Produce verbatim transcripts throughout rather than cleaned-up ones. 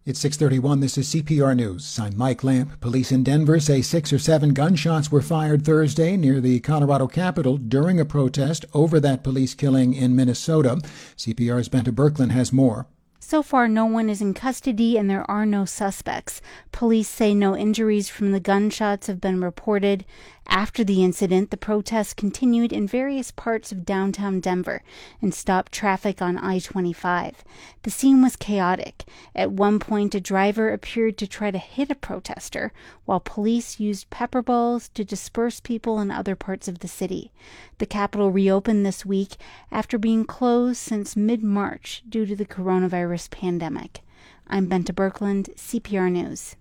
It's six thirty-one. This is C P R News. I'm Mike Lamp. Police in Denver say six or seven gunshots were fired Thursday near the Colorado Capitol during a protest over that police killing in Minnesota. C P R's Benta Birkeland has more. So far, no one is in custody and there are no suspects. Police say no injuries from the gunshots have been reported. After the incident, the protests continued in various parts of downtown Denver and stopped traffic on I twenty-five. The scene was chaotic. At one point, a driver appeared to try to hit a protester, while police used pepper balls to disperse people in other parts of the city. The Capitol reopened this week after being closed since mid-March due to the coronavirus pandemic. I'm Benta Birkeland, C P R News.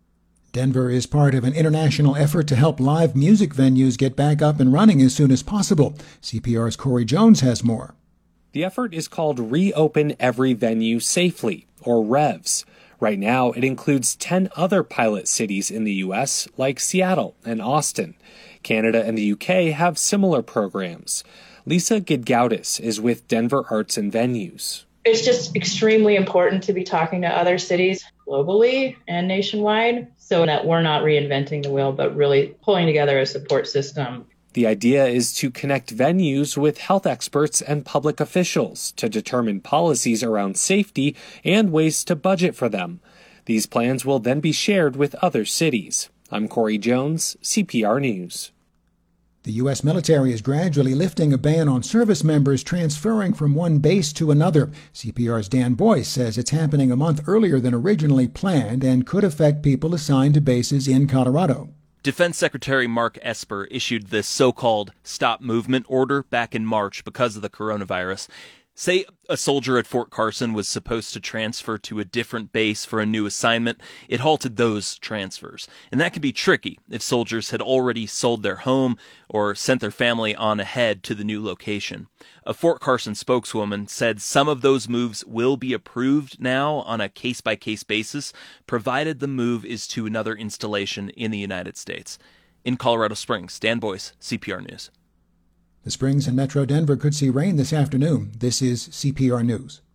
Denver is part of an international effort to help live music venues get back up and running as soon as possible. C P R's Corey Jones has more. The effort is called Reopen Every Venue Safely, or REVS. Right now, it includes ten other pilot cities in the U S, like Seattle and Austin. Canada and the U K have similar programs. Lisa Gidgaudis is with Denver Arts and Venues. It's just extremely important to be talking to other cities globally and nationwide so that we're not reinventing the wheel, but really pulling together a support system. The idea is to connect venues with health experts and public officials to determine policies around safety and ways to budget for them. These plans will then be shared with other cities. I'm Corey Jones, C P R News. The U S military is gradually lifting a ban on service members transferring from one base to another. C P R's Dan Boyce says it's happening a month earlier than originally planned and could affect people assigned to bases in Colorado. Defense Secretary Mark Esper issued this so-called stop movement order back in March because of the coronavirus. Say a soldier at Fort Carson was supposed to transfer to a different base for a new assignment. It halted those transfers. And that can be tricky if soldiers had already sold their home or sent their family on ahead to the new location. A Fort Carson spokeswoman said some of those moves will be approved now on a case-by-case basis, provided the move is to another installation in the United States. In Colorado Springs, Dan Boyce, C P R News. The Springs and Metro Denver could see rain this afternoon. This is C P R News.